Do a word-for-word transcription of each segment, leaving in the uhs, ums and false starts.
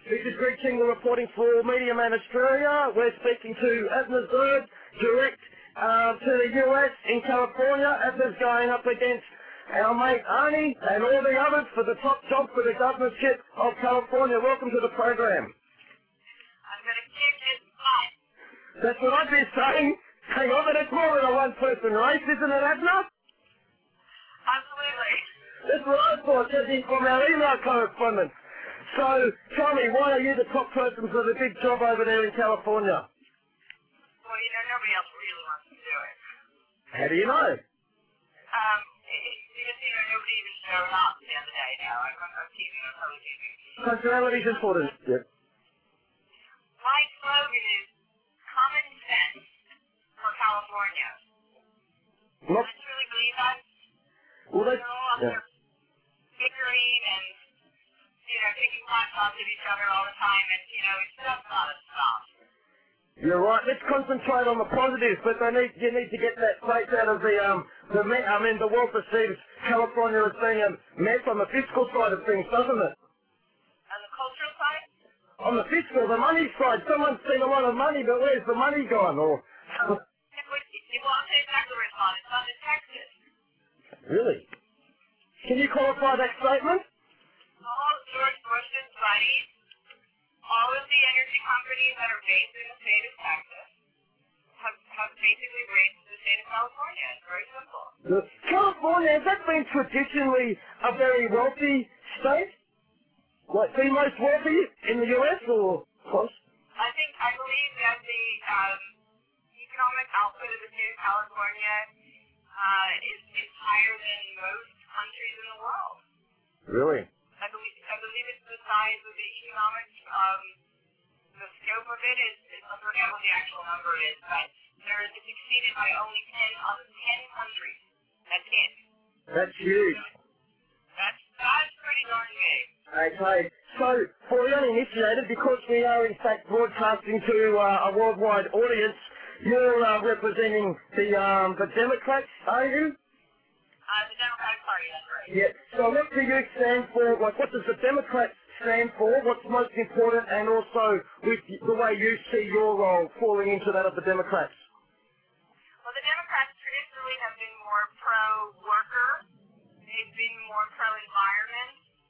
This is Greg Tingle reporting for Media Man Australia. We're speaking to Abner Zerd, direct uh, to the U S in California. Abner's going up against our mate Arnie and all the others for the top job for the governorship of California. Welcome to the program. I'm going to kick his butt. That's what I've been saying. Hang on, but it's more than a one-person race, isn't it, Abner? Absolutely. That's what I thought, judging from our email correspondence. So, tell me, why are you the top person for the big job over there in California? Well, you know, nobody else really wants to do it. How do you know? Um, because, you know, nobody even showed up the other day now. I'm on T V, I'm on T V. Punctuality's important. Yep. My slogan is common sense for California. Not, Don't you really believe that? well, they, They're all up yeah. there bickering and, you know, taking hot shots at each other all the time, and, you know, it's just not a stop. You're right. Let's concentrate on the positives, but they need, you need to get that place out of the, um, the, me- I mean, the world perceives California as being a mess on the fiscal side of things, doesn't it? On the cultural side, On the fiscal, the money side, someone's seen a lot of money, but where's the money gone? Or it would, you won't say exactly where it's on. It's on in Texas. really? Can you qualify that statement? All George Bush's buddies, all of the energy companies that are based in the state of Texas have, have basically raised the state of California. It's very simple. The, California, has that been traditionally a very wealthy state? Like the most wealthy in the U S or close? I think, I believe that the um, economic output of the state of California uh, is, is higher than most countries in the world. Really? I believe, I believe it's the size of the economic, um, the scope of it is, is, I forget what the actual number is, but there is, it's exceeded by only ten out of ten countries. That's it. That's huge. That's, that's pretty darn big. Okay, so for the uninitiated, because we are in fact broadcasting to uh, a worldwide audience, you're uh, representing the um, the Democrats, are you? Uh, the Democratic Party, that's right. Yeah. So what do you stand for? Like, what does the Democrats stand for? What's most important, and also with the way you see your role falling into that of the Democrats? Well, the Democrats traditionally have been more pro-worker. They've been more pro-environment,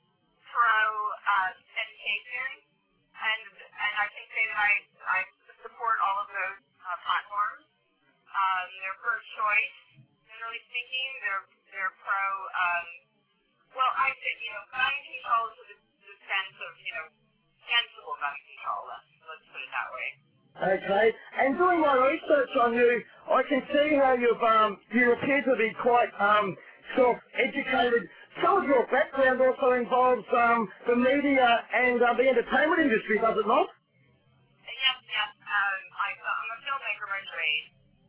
pro-education, and and I can say that I, I support all of those uh, platforms. Um, they're pro-choice, generally speaking. They're they're pro. Um, well, I think you know gun control to the, the sense of you know sensible gun control. Let's let's put it that way. Okay, and doing my research on you, I can see how you've um, you appear to be quite um, self-educated. Some of your background also involves um, the media and uh, the entertainment industry, does it not? Yes, yes. Um, I, I'm a filmmaker by trade,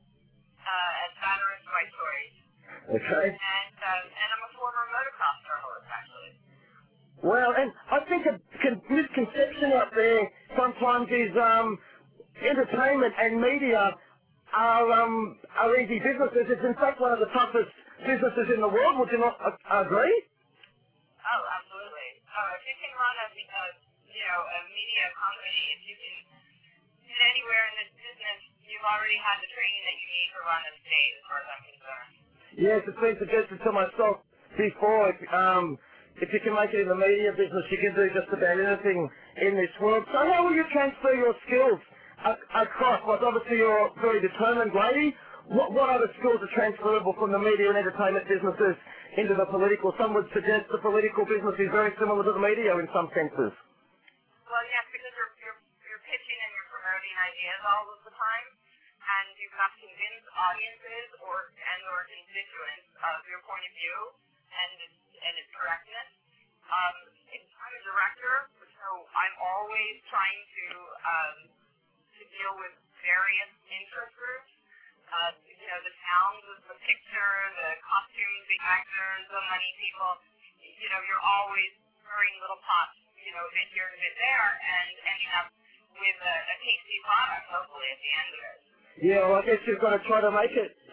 uh, and satirist by choice, Okay. and um, and I'm a former motocross journalist actually. Well, and I think a con- misconception out there sometimes is um, entertainment and media are um, are easy businesses. It's in fact one of the toughest businesses in the world. Would you not uh, agree? Oh, absolutely. Oh, if you can run a, a you know a media company, if you can get anywhere in this business, you've already had the training that you need to run a state, as far as I'm concerned. Yes, it's been suggested to myself before. If, um, if you can make it in the media business, you can do just about anything in this world. So how will you transfer your skills a- across? Like obviously you're a very determined lady. What, what other skills are transferable from the media and entertainment businesses into the political? Some would suggest the political business is very similar to the media in some senses. Well, yes, because you're you're you're pitching and you're promoting ideas all of the time, and you have to convince audiences or and or constituents of your point of view and its and its correctness. Um, it's, I'm a director, so I'm always trying to um, to deal with various interest groups. Uh, you know, the sound, the picture, the costumes, the actors, the money people. You know, you're always stirring little pots, you know, a bit here and a bit there, and ending up with a, a tasty product, hopefully, at the end of it. Yeah, well, I guess you've got to try to make it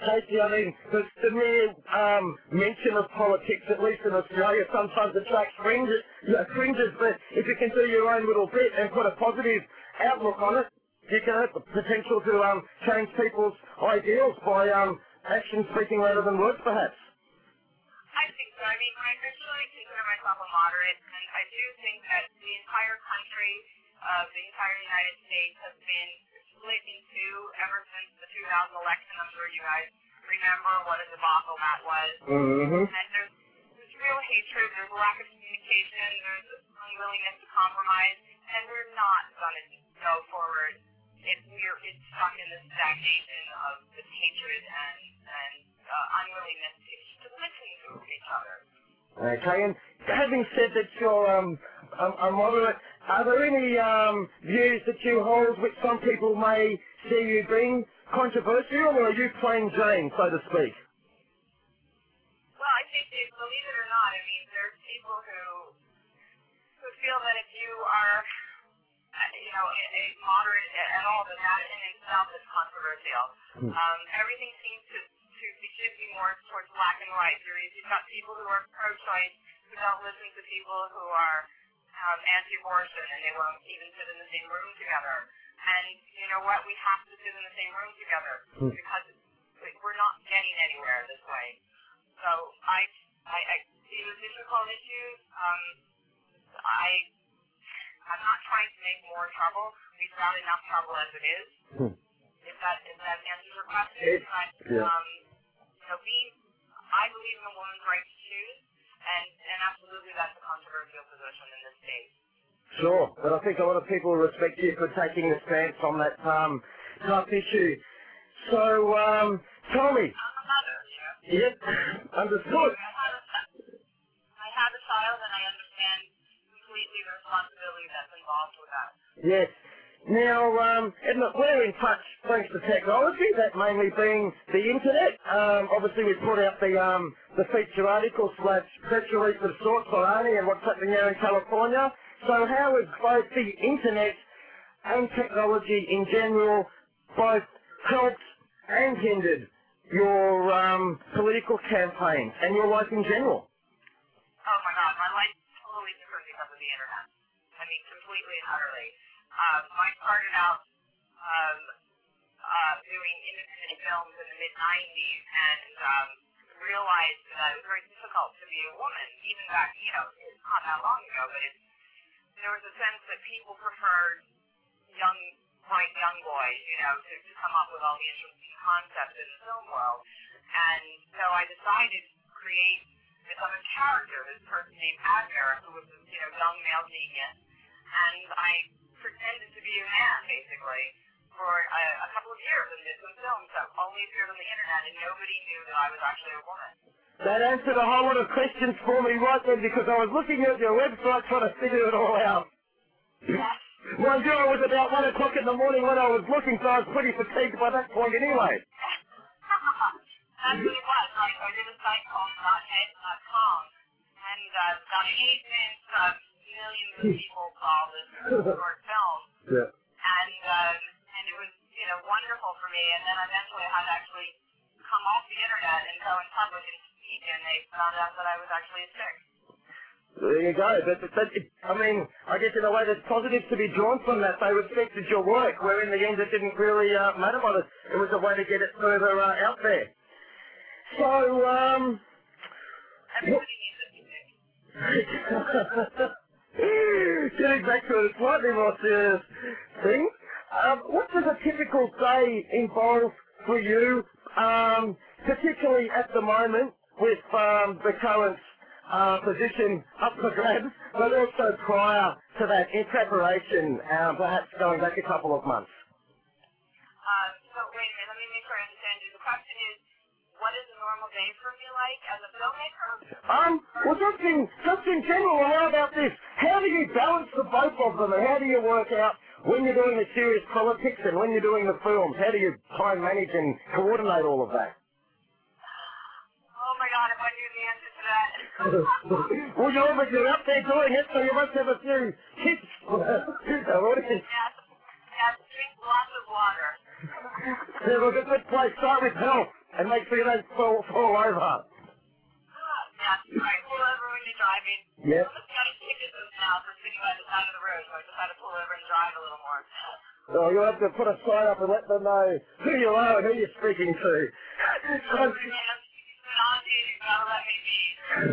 Casey, I mean, the, the mere um, mention of politics, at least in Australia, sometimes attracts fringes, yeah, fringes, but if you can do your own little bit and put a positive outlook on it, you can have the potential to um, change people's ideals by um, action speaking rather than words, perhaps. I think so. I mean, I personally consider myself a moderate, and I do think that the entire country, uh, the entire United States has been split in two ever since the two thousand election. I'm sure you guys remember what a debacle that was. Mm-hmm. And there's, there's real hatred, there's lack of communication, there's unwillingness to compromise, and we're not going to go forward if we're it's stuck in this stagnation of this hatred and, and uh, unwillingness to, to listen to each other. Okay, and having said that you're um, a, a moderate, are there any um, views that you hold which some people may see you being controversial, or are you plain Jane, so to speak? Well, I think, that, believe it or not, I mean, there's people who who feel that if you are, uh, you know, a, a moderate at all, that that in itself is controversial. Um, everything seems to, to be shifting more towards black and white. There is, you've got people who are pro-choice who don't listen to people who are um, anti-abortion, and they won't even sit in the same room together. And you know what? We have to sit in the same room together because we're not getting anywhere this way. So I, I, I see the difficult issues. Um, I, I'm not trying to make more trouble. We've got enough trouble as it is. Hmm. If that, if that answers your question. It, But, yeah. um, you know, we, I believe in a woman's right to choose, and, and absolutely that's a controversial position in this state. Sure, but I think a lot of people respect you for taking a stance on that um, tough issue. So, um, tell me. I'm a mother, you know. Yep, understood. I have a, I have a child, and I understand completely the responsibility that's involved with that. Yes. Now, um, and look, we're in touch thanks to technology, that mainly being the internet. Um, obviously, we put out the um, the feature article slash press release of sorts on Arnie and what's happening there in California. So how has both the internet and technology in general both helped and hindered your um, political campaign and your life in general? Oh my God, my life is totally different because of the internet. I mean, completely and utterly. Um, I started out um, uh, doing independent films in the mid nineties and um, realized that it was very difficult to be a woman, even back, you know, it's not that long ago, but it's, there was a sense that people preferred young, bright young boys, you know, to, to come up with all the interesting concepts in the film world. And so I decided to create this other character, this person named Adler, who was a, you know, young male genius. And I pretended to be a man, basically, for a, a couple of years and did some films that only appeared on the internet, and nobody knew that I was actually a woman. That answered a whole lot of questions for me right then, because I was looking at your website trying to figure it all out. Yes. Mind you, it was about one o'clock in the morning when I was looking, so I was pretty fatigued by that point anyway. That's what it was. Like, I did a site called dot head dot com, and uh, got pavement, uh, millions of people saw this short film. Yeah. And, um, and it was, you know, wonderful for me. And then eventually I had to actually come off the internet and go in public and speak, and they found out that I was actually a chick. There you go. But, but, but it, I mean, I guess in a way that's positive to be drawn from that. They respected your work, where in the end it didn't really uh, matter what it. It was a way to get it further uh, out there. So, um... Everybody needs a chick. Getting back to a slightly more serious thing, um, what does a typical day involve for you, um, particularly at the moment with um, the current uh, position up for grabs, but also prior to that in preparation, uh, perhaps going back a couple of months? Um, so wait a minute, let me make sure I understand you. The question is, what is a normal day for me like as a filmmaker? Um, well, just in, just in general, how about this? How do you balance the both of them, and how do you work out when you're doing the serious politics and when you're doing the films? How do you try and manage and coordinate all of that? Oh my God, if I knew the answer to that. Well, you're obviously up there doing it, so you must have a few tips. Yes, yes, drink lots of water. It was a good place. Start with health. And make sure you don't fall, fall over. Ah, yeah, right. Pull over when you're driving. Yep. Well, it's got a ticket those now for sitting by the side of the road, so I decided to pull over and drive a little more. Oh, you'll have to put a sign up and let them know who you are and who you're speaking to. Oh, man. Auntie, you gotta let me be.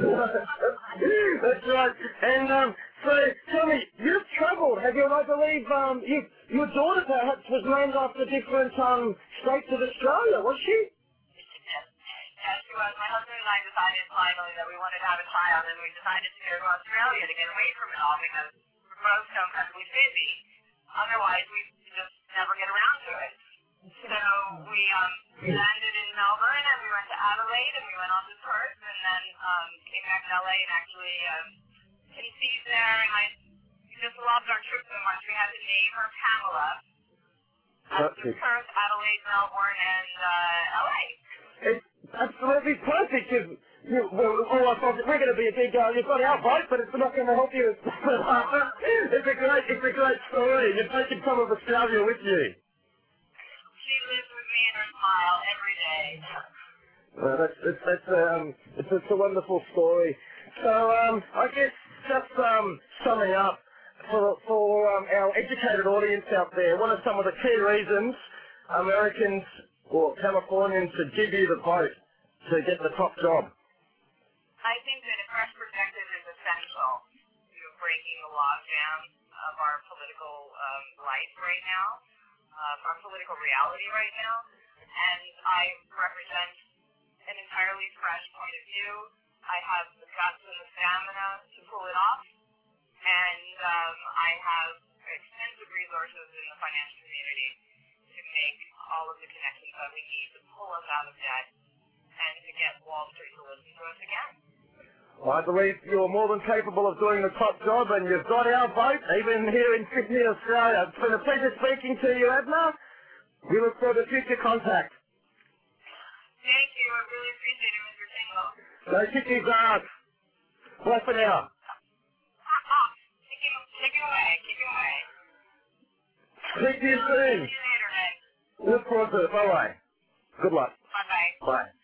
That's right. And um, so tell me, you've travelled, have you? And I believe um, you, your daughter perhaps was named after different um, states of Australia, was she? Yes, yes, she was. My husband and I decided finally that we wanted to have a child, and we decided to go to Australia to get away from it all because we're both so incredibly busy. Otherwise, we just never get around to it. So we um we landed in Melbourne and we went to Adelaide and we went on to Perth and then um came back to L A and actually um conceived there and I just loved our trip so much we had to name her Pamela after Perth, Adelaide, Melbourne and uh L A. It's absolutely perfect. You, you, well, all I thought we're going to be a big, uh, you've got our vote, but it's not going to help you. It's a great, it's a great story. You're taking some of Australia with you. She lives with me in her smile every day. Well, that's, that's, that's um, it's, it's a wonderful story. So, um, I guess just um, summing up for, for um, our educated audience out there, what are some of the key reasons Americans or Californians should give you the vote to get the top job? I think that a fresh perspective is essential to breaking the logjam of our political um, life right now, uh, our political reality right now, and I represent an entirely fresh point of view. I have the guts and the stamina to pull it off, and um, I have extensive resources in the financial community to make all of the connections that we need to pull us out of debt and to get Wall Street to listen to us again. Well, I believe you're more than capable of doing the top job, and you've got our vote, even here in Sydney, Australia. It's been a pleasure speaking to you, Edna. We look forward to future contact. Thank you. I really appreciate it, Mister Tingle. Go kick his ass. Bye for now. Kick him, kick him away. Kick him away. Speak to you soon. See you later, man. Look forward to it. Bye-bye. Good luck. Bye-bye. Bye.